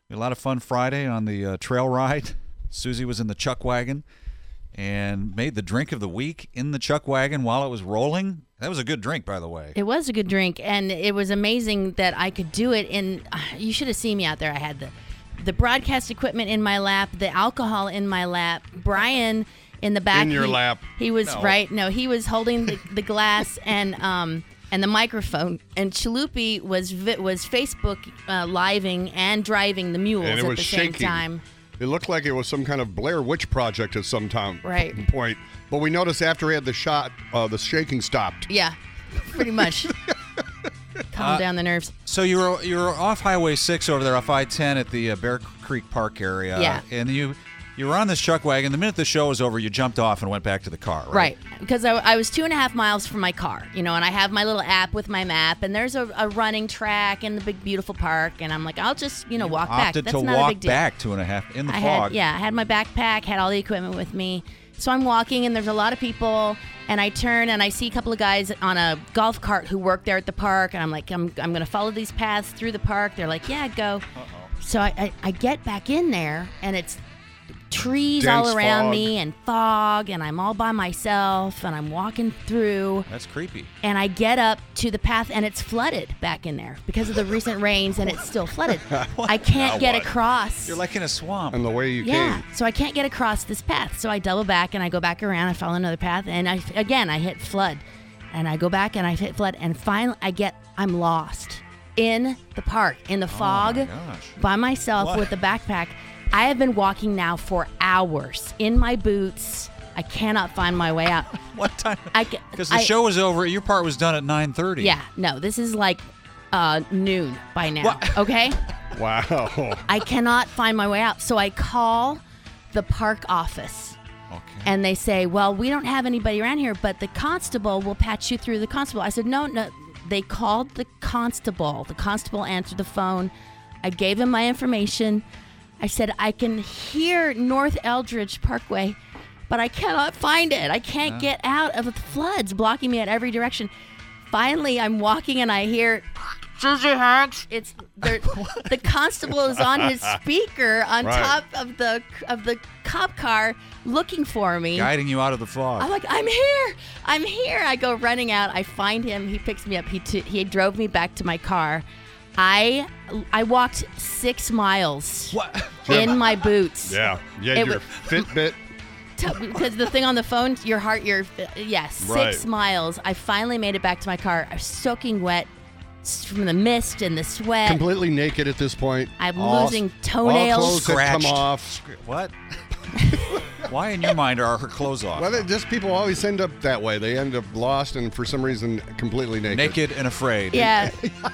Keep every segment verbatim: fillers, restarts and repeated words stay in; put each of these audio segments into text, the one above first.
We had a lot of fun Friday on the uh, trail ride. Susie was in the chuck wagon and made the drink of the week in the chuck wagon while it was rolling. That was a good drink, by the way. It was a good drink, and it was amazing that I could do it. And uh, you should have seen me out there. I had the the broadcast equipment in my lap, the alcohol in my lap, Brian in the back. In your he, lap. He was No. right. No, he was holding the, the glass and um and the microphone. And Chalupi was vi- was Facebook uh, living and driving the mules And it at was the shaking. same time. It looked like it was some kind of Blair Witch project at some time Right. point. But we noticed after he had the shot, uh, the shaking stopped. Yeah, pretty much. Calm Uh, down the nerves. So you were you were off Highway six over there off I ten at the uh, Bear Creek Park area. Yeah. And you you were on this chuck wagon. The minute the show was over, you jumped off and went back to the car, right? Right, because I, I was two and a half miles from my car, you know, and I have my little app with my map, and there's a, a running track and the big beautiful park, and I'm like, I'll just, you know, walk back. Opted That's to not walk a big deal. back two and a half in the I fog. had, yeah, I had my backpack, had all the equipment with me, so I'm walking, and there's a lot of people, and I turn and I see a couple of guys on a golf cart who work there at the park, and I'm like, I'm I'm gonna follow these paths through the park. They're like, yeah, go. Uh-oh. So I, I I get back in there, and it's trees Dense all around fog. me and fog, and I'm all by myself, and I'm walking through, That's creepy. and I get up to the path, and it's flooded back in there because of the recent rains, and it's still flooded. I can't Now get what? across. You're like in a swamp. And the way you Yeah, came. so I can't get across this path. So I double back and I go back around. I follow another path, and I again I hit flood, and I go back and I hit flood, and finally I get I'm lost in the park in the fog Oh gosh. by myself What? with the backpack. I have been walking now for hours in my boots. I cannot find my way out. What time? I ca- Because the I- show was over. Your part was done at nine thirty. Yeah, no, this is like uh, noon by now. What? Okay. Wow. I cannot find my way out. So I call the park office. Okay. And they say, well, we don't have anybody around here, but the constable will patch you through the constable. I said, no, no. They called the constable. The constable answered the phone. I gave him my information. I said, I can hear North Eldridge Parkway, but I cannot find it. I can't get out of the floods blocking me at every direction. Finally, I'm walking and I hear, Susie Hanks. It's the the constable is on his speaker on Right. top of the of the cop car looking for me. Guiding you out of the fog. I'm like, I'm here, I'm here. I go running out. I find him. He picks me up. He t- he drove me back to my car. I I walked six miles What? in my boots. Yeah. You had It your wa- Fitbit. T- because the thing on the phone, your heart, your yeah, six Right. miles. I finally made it back to my car. I was soaking wet s- from the mist and the sweat. Completely naked at this point. I'm All- losing All toenails. clothes had come Scratched. off. What? Why in your mind are her clothes off? Well, it just people always end up that way. They end up lost and for some reason completely naked. Naked and afraid. Yeah.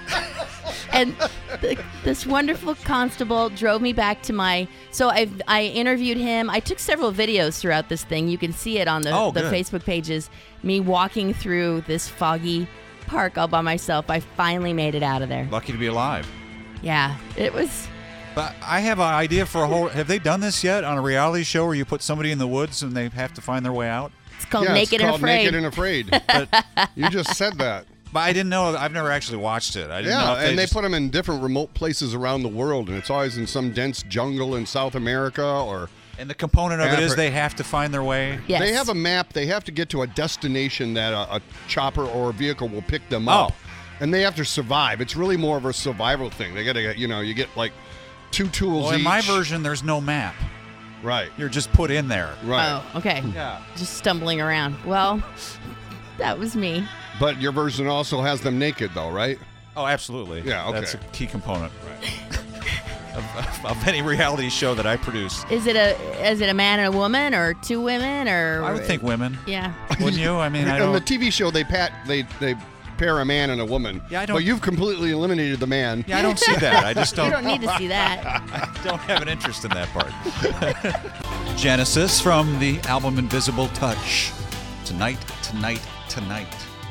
And th- this wonderful constable drove me back to my. So I I interviewed him. I took several videos throughout this thing. You can see it on the, Oh, the good. Facebook pages. Me walking through this foggy park all by myself. I finally made it out of there. Lucky to be alive. Yeah, it was. But I have an idea for a whole. Have they done this yet on a reality show where you put somebody in the woods and they have to find their way out? It's called yeah, Naked it's and called Afraid. Naked and Afraid. But, You just said that. but I didn't know. I've never actually watched it. I didn't know Yeah, if they and they just, put them in different remote places around the world, and it's always in some dense jungle in South America or. And the component of it is Afri- they have to find their way. Yes. They have a map. They have to get to a destination that a, a chopper or a vehicle will pick them Oh. up, and they have to survive. It's really more of a survival thing. They got to get, you know, you get like two tools Well, in each. my version, there's no map. right, You're just put in there. right. Oh, okay. Yeah. Just stumbling around. Well, that was me. But your version also has them naked, though, right? Oh, absolutely. Yeah, okay. That's a key component of, of, of any reality show that I produce. Is it a is it a man and a woman or two women or? I would think women. Yeah. Wouldn't you? I mean, I On the don't. T V show, they pat they they pair a man and a woman. Yeah, I don't- But you've completely eliminated the man. Yeah, I don't see that. I just You don't. don't need to see that. I don't have an interest in that part. Genesis from the album Invisible Touch. Tonight, tonight, tonight.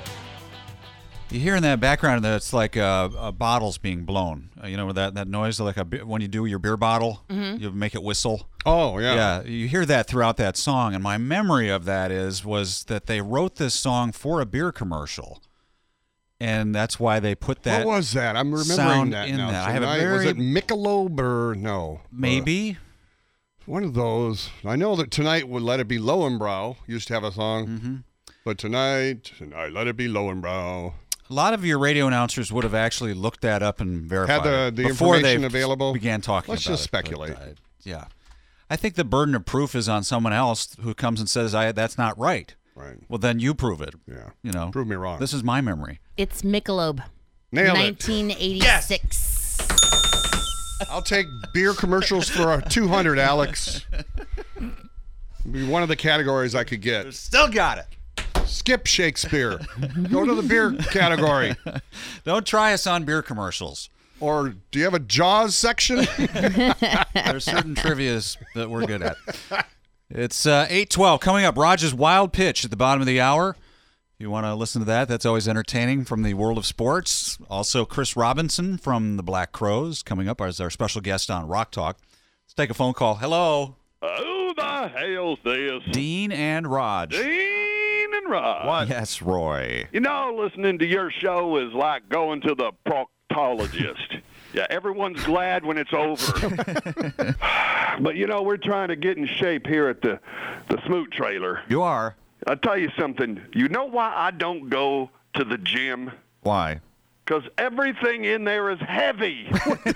You hear in that background that it's like uh, uh, bottles being blown. Uh, you know that that noise, like a, be- when you do your beer bottle, you make it whistle. Oh yeah. Yeah, you hear that throughout that song, and my memory of that is was that they wrote this song for a beer commercial, and that's why they put that. What was that? I'm remembering sound that in now. that. I have a Tonight, very- was it Michelob or no? Maybe. Uh, one of those. I know that Tonight would Let It Be Lowenbrow used to have a song. Mm-hmm. But tonight, tonight, let it be Lowenbrow. A lot of your radio announcers would have actually looked that up and verified Had the, it the before information they available. began talking Let's about just it. speculate. But, uh, yeah. I think the burden of proof is on someone else who comes and says, "I that's not right." Right. Well, then you prove it. Yeah. You know. Prove me wrong. This is my memory. It's Michelob. Nailed it. nineteen eighty-six. I'll take beer commercials for a two hundred, Alex. Be one of the categories I could get. Still got it. Skip Shakespeare. Go to the beer category. Don't try us on beer commercials. Or do you have a Jaws section? There's certain trivias that we're good at. It's uh, eight twelve. Coming up, Rogers' wild pitch at the bottom of the hour. If you want to listen to that, that's always entertaining from the world of sports. Also, Chris Robinson from the Black Crowes coming up as our special guest on Rock Talk. Let's take a phone call. Hello. Who the hell's this? Dean and Raj. Dean and Rod. What? Yes, Roy. You know, listening to your show is like going to the proctologist. Yeah, everyone's glad when it's over. But, you know, we're trying to get in shape here at the, the Smoot trailer. You are. I'll tell you something. You know why I don't go to the gym? Why? Because everything in there is heavy.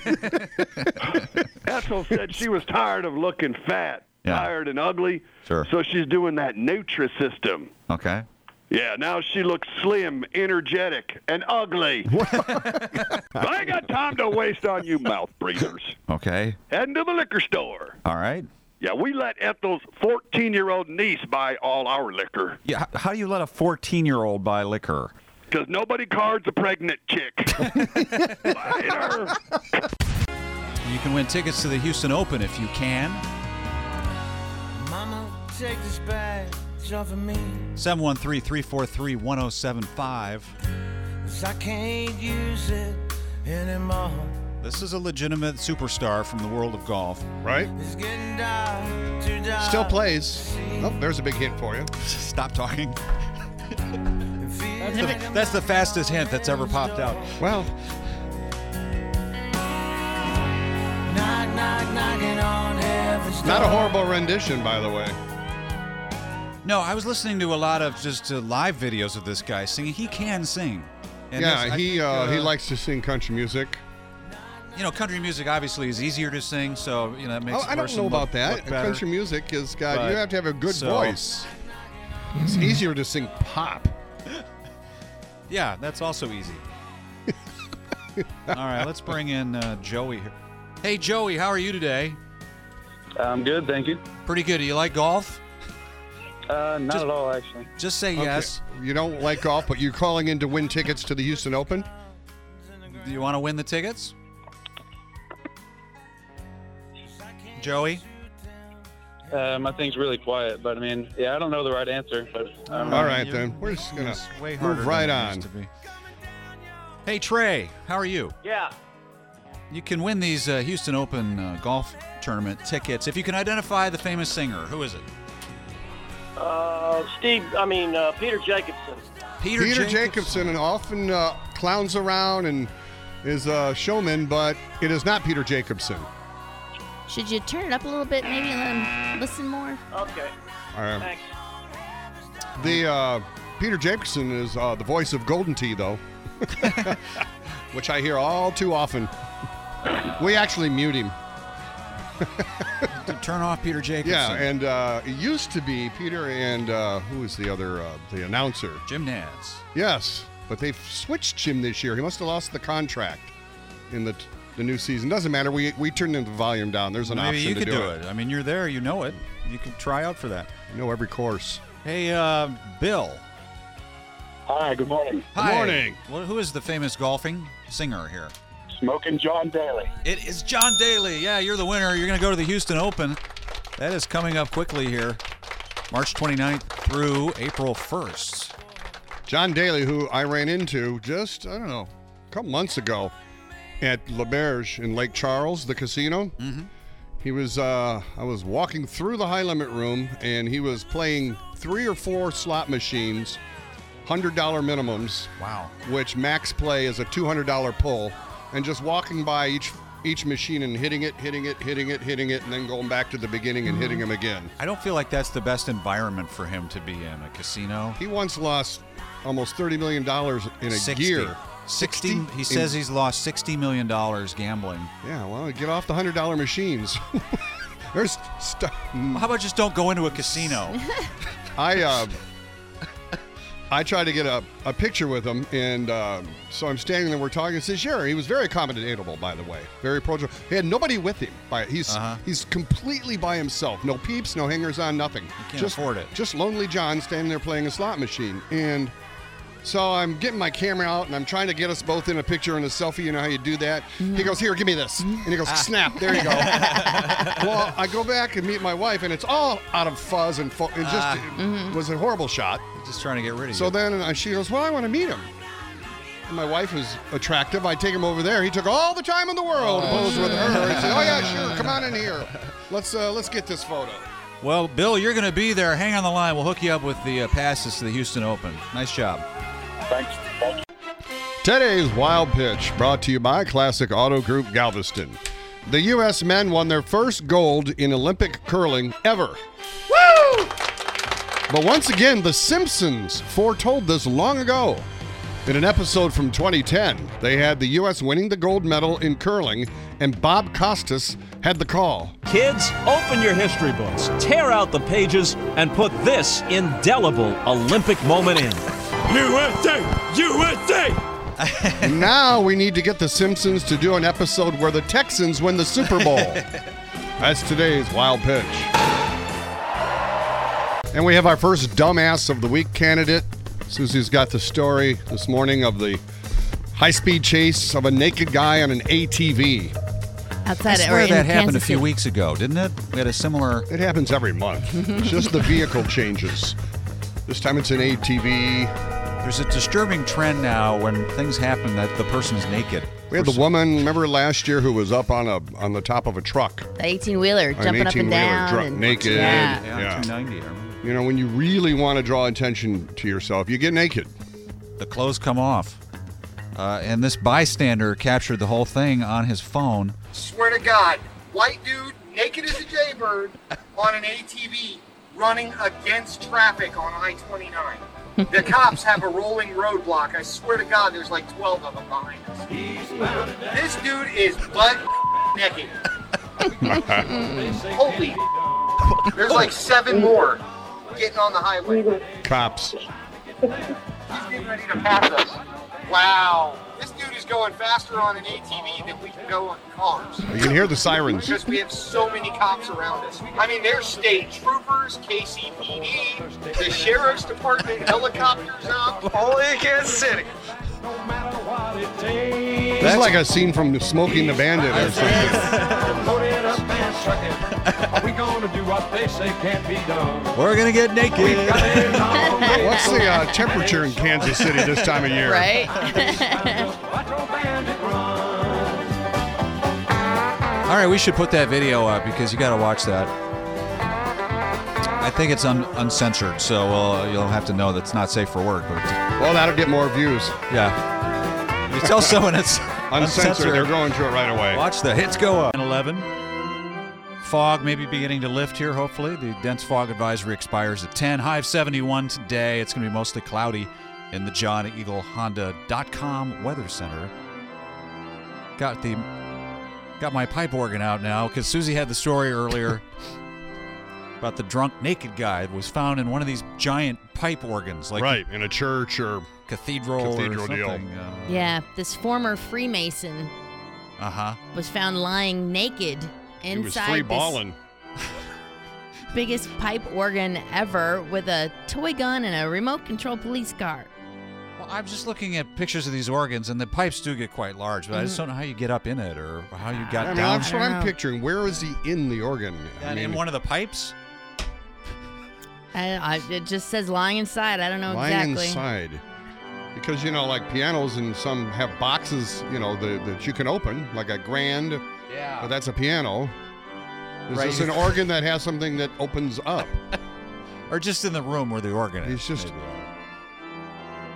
Ethel said she was tired of looking fat, Yeah. tired and ugly. Sure. So she's doing that Nutrisystem. Okay. Yeah, now she looks slim, energetic, and ugly. I ain't got time to waste on you mouth breathers. Okay. Heading to the liquor store. All right. Yeah, we let Ethel's fourteen-year-old niece buy all our liquor. Yeah. h- How do you let a fourteen-year-old buy liquor? Because nobody cards a pregnant chick. Later. You can win tickets to the Houston Open if you can. Mama, take this badge off of me, seven one three, three four three, one oh seven five. 'cause I can't use it anymore. This is a legitimate superstar from the world of golf. Right? It's getting dark, too dark. Still plays. Oh, there's a big hint for you. Stop talking. It feels like I'm That's the fastest hint that's ever popped out. Well, knock, knock, knocking on heaven's not a door. horrible rendition, by the way. No, I was listening to a lot of just uh, live videos of this guy singing. He can sing. And yeah, this- I he think, uh, he likes to sing country music. You know, country music obviously is easier to sing, so you know that makes. Oh, a I don't person know about look- that. look better. Country music is got But- you have to have a good so- voice. It's easier to sing pop. Yeah, that's also easy. All right, let's bring in uh, Joey here. Hey, Joey, how are you today? I'm good, thank you. Pretty good. Do you like golf? Uh, not Just- at all, actually. Just say Okay. yes. You don't like golf, but you're calling in to win tickets to the Houston Open? Do you want to win the tickets? Joey? Uh, my thing's really quiet, but I mean, yeah, I don't know the right answer. But um, All right, you- then. We're just going It's way to harder move right than it on. used to be. Hey, Trey, how are you? Yeah. You can win these uh, Houston Open uh, golf tournament tickets if you can identify the famous singer. Who is it? Uh, Steve, I mean, uh, Peter Jacobson. Peter, Peter Jacobs. Jacobson and often uh, clowns around and is a showman, but it is not Peter Jacobson. Should you turn it up a little bit, maybe, and let him listen more? Okay, Uh, thanks. the uh, Peter Jacobson is uh, the voice of Golden Tee, though, which I hear all too often. We actually mute him. To turn off Peter Jacobson. Yeah, and uh, it used to be Peter and uh, who was the other, uh, the announcer? Jim Nantz. Yes, but they've switched Jim this year. He must have lost the contract in the the new season. Doesn't matter. We we turned the volume down. There's an Maybe option you to could do, do it. it. I mean, you're there. You know it. You could try out for that. You know every course. Hey, uh, Bill. Hi, good morning. Hi. morning. Well, who is the famous golfing singer here? Smoking John Daly. It is John Daly. Yeah, you're the winner. You're going to go to the Houston Open. That is coming up quickly here. March twenty-ninth through April first. John Daly, who I ran into just, I don't know, a couple months ago at Le Berge in Lake Charles, the casino. Mm-hmm. He was, uh, I was walking through the high limit room, and he was playing three or four slot machines, hundred dollar minimums. Wow. Which max play is a two hundred dollar pull, and just walking by each each machine and hitting it, hitting it, hitting it, hitting it, and then going back to the beginning and hitting them again. I don't feel like that's the best environment for him to be in, a casino. He once lost almost thirty million dollars in a sixty. year. sixty? He says in, he's lost sixty million dollars gambling. Yeah, well, get off the one hundred dollar machines. There's st- well, how about just don't go into a casino? I uh, I tried to get a, a picture with him, and uh, so I'm standing there, we're talking, and says, sure. He was very accommodatable, by the way. Very approachable. He had nobody with him. By He's uh-huh. he's completely by himself. No peeps, no hangers on, nothing. You can't just, afford it. Just Lonely John standing there playing a slot machine. And so I'm getting my camera out, and I'm trying to get us both in a picture and a selfie. You know how you do that? Mm-hmm. He goes, here, give me this. And he goes, snap. There you go. Well, I go back and meet my wife, and it's all out of fuzz and, fo- and just uh, it mm-hmm. was a horrible shot. Just trying to get rid of so you. So then uh, she goes, well, I want to meet him. And my wife is attractive. I take him over there. He took all the time in the world to pose with her. I said, oh, yeah, sure. Come on in here. Let's uh, let's get this photo. Well, Bill, you're going to be there. Hang on the line. We'll hook you up with the uh, passes to the Houston Open. Nice job. Thanks. Thank you. Today's Wild Pitch brought to you by Classic Auto Group Galveston. The U S men won their first gold in Olympic curling ever. Woo! But once again, The Simpsons foretold this long ago. In an episode from twenty ten, they had the U S winning the gold medal in curling, and Bob Costas had the call. Kids, open your history books, tear out the pages, and put this indelible Olympic moment in. U S A! U S A! Now we need to get The Simpsons to do an episode where the Texans win the Super Bowl. That's today's Wild Pitch. And we have our first Dumbass of the Week candidate. Susie's got the story this morning of the high-speed chase of a naked guy on an A T V. Outside I swear or that in happened Kansas a few City. weeks ago, didn't it? We had a similar... It happens every month. It's just the vehicle changes. This time it's an A T V. There's a disturbing trend now when things happen that the person's naked. We had the woman, remember last year, who was up on a on the top of a truck. The eighteen-wheeler, jumping up and down. Dr- and, naked. Yeah. Yeah, yeah. two ninety, I remember. You know, when you really want to draw attention to yourself, you get naked. The clothes come off. Uh, and this bystander captured the whole thing on his phone. Swear to God, white dude, naked as a jaybird, on an A T V, running against traffic on I twenty-nine. The cops have a rolling roadblock. I swear to God, there's like twelve of them behind us. This dude is butt naked. Holy. There's like seven more getting on the highway. Cops. He's getting ready to pass us. Wow. This dude is going faster on an A T V than we can go on cars. You can hear the sirens. Because we have so many cops around us. I mean, there's state troopers, K C P D, the sheriff's department, helicopters up. Only in Kansas City. That's like a scene from Smoking the Bandit or something. Are we going to do what they say can't be done? We're going to get naked. What's the uh, temperature in Kansas City this time of year? Right? All right, we should put that video up because you got to watch that. I think it's un- uncensored, so uh, you'll have to know that's not safe for work. But well, that'll get more views. Yeah. You tell someone it's uncensored, uncensored, they're going to it right away. Watch the hits go up. eleven. Fog may be beginning to lift here, hopefully. The dense fog advisory expires at ten. High of seventy-one today. It's going to be mostly cloudy in the John Eagle Honda dot com Weather Center. Got the got my pipe organ out now because Susie had the story earlier about the drunk naked guy that was found in one of these giant pipe organs. Like right, in a church or cathedral, cathedral or deal. something. Uh, Yeah, this former Freemason uh-huh. was found lying naked He was inside free this balling. biggest pipe organ ever with a toy gun and a remote control police car. Well, I'm just looking at pictures of these organs, and the pipes do get quite large, but mm-hmm. I just don't know how you get up in it or how you got I mean, down. that's what I'm picturing. Where is he in the organ? I And mean, in one of the pipes? I, I, it just says lying inside. I don't know lying exactly. inside. Because, you know, like pianos and some have boxes, you know, the, that you can open, like a grand. Yeah. But that's a piano. Is Right. this an organ that has something that opens up? Or just in the room where the organ is. He's just. maybe.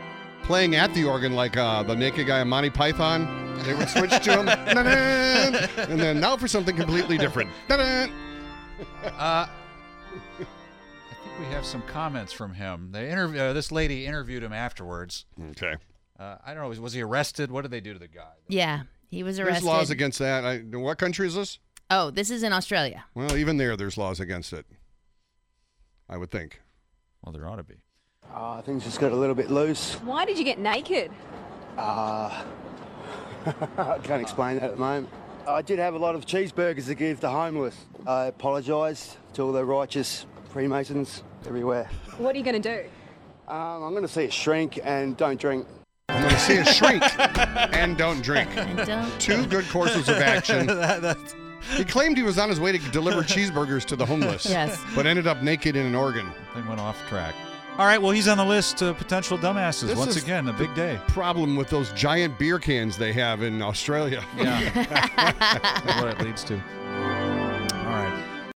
playing at the organ like uh, the naked guy in Monty Python. They would switch to him. And then now for something completely different. Uh, I think we have some comments from him. They interview uh, this lady interviewed him afterwards. Okay. Uh, I don't know. Was, was he arrested? What did they do to the guy? Yeah, he was arrested. There's laws against that. I, what country is this? Oh, this is in Australia. Well, even there, there's laws against it. I would think. Well, there ought to be. Uh, things just got a little bit loose. Why did you get naked? Uh, I can't explain that at the moment. I did have a lot of cheeseburgers to give the homeless. I apologise to all the righteous Freemasons everywhere. What are you going to do? Um, I'm going to see a shrink and don't drink. I'm going to see a shrink and don't drink. And don't Two good courses of action. that, that's... He claimed he was on his way to deliver cheeseburgers to the homeless. Yes. But ended up naked in an organ. They went off track. All right, well, he's on the list of potential dumbasses. This Once is again, a big day. Problem with those giant beer cans they have in Australia. Yeah. That's what it leads to.